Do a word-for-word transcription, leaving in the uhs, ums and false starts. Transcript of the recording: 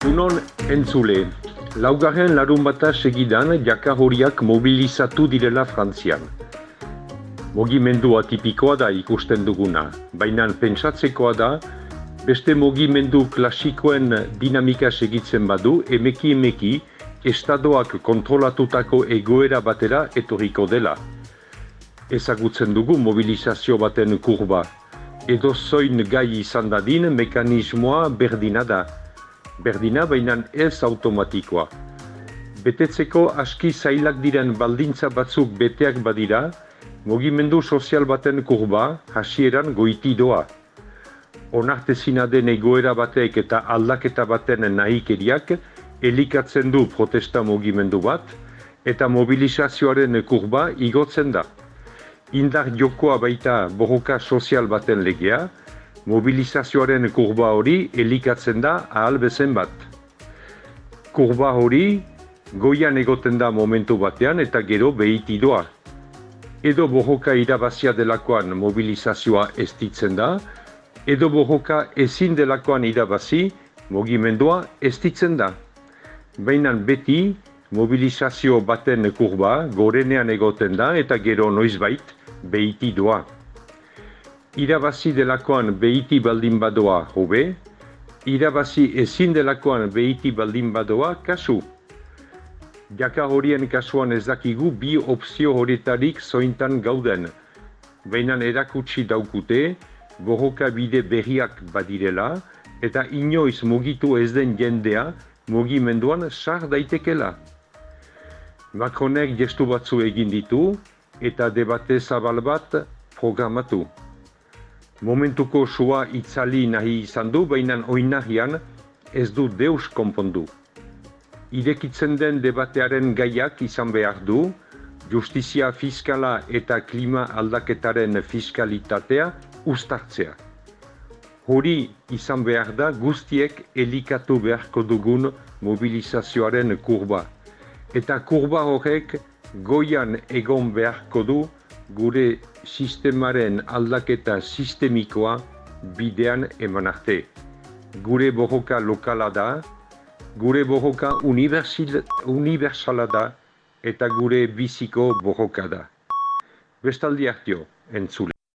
Unon entzule, laugarren larunbata segidan jakar horiak mobilizatu direla Frantzian. Mugimendu atipikoa da ikusten duguna, baina pentsatzekoa da, beste mugimendu klasikoen dinamika segitzen badu, emeki emeki, estadoak kontrolatutako egoera batera etorriko dela. Ezagutzen dugu mobilizazio baten kurba, edo zoin gai izan dadin mekanismoa berdina da. Berdina baina ez automatikoa. Betetzeko aski zailak diren baldintza batzuk beteak badira, mugimendu sozial baten kurba hasieran goiti doa. Onartezina den egoera batek eta aldaketa baten nahikeriak elikatzen du protesta mugimendu bat, eta mobilizazioaren kurba igotzen da. Indar jokoa baita borroka sozial baten legea, mobilizazioaren kurba hori elikatzen da ahal bezen bat. Kurba hori goian egoten da momentu batean eta gero behiti doa. Edo borroka irabazia delakoan mobilizazioa estitzen da, edo borroka ezin delakoan irabazi mugimendua estitzen da. Baina beti mobilizazio baten kurba gorenean egoten da eta gero noizbait behiti doa. Irabazi delakoan behiti baldin badoa hobe, irabazi ezin delakoan behiti baldin badoa kasu. Jakar horien kasuan ez dakigu bi opzio horietarik zointan gauden, baina erakutsi daukute, borroka bide berriak badirela, eta inoiz mugitu ez den jendea mugimenduan sar daitekela. Macronek gestu batzu egin ditu, eta debate zabal bat programatu. Momentuko sua itzali nahi izan du, baina oinahian ez du deus konpondu. Irekitzen den debatearen gaiak izan behar du, justizia fiskala eta klima aldaketaren fiskalitatea uztartzea. Hori izan behar da guztiek elikatu beharko dugun mobilizazioaren kurba. Eta kurba horrek goian egon beharko du gure sistemaren aldaketa sistemikoa bidean eman arte. Gure borroka lokala da, gure borroka universala da eta gure biziko borroka da. Bestaldi hartio, entzule.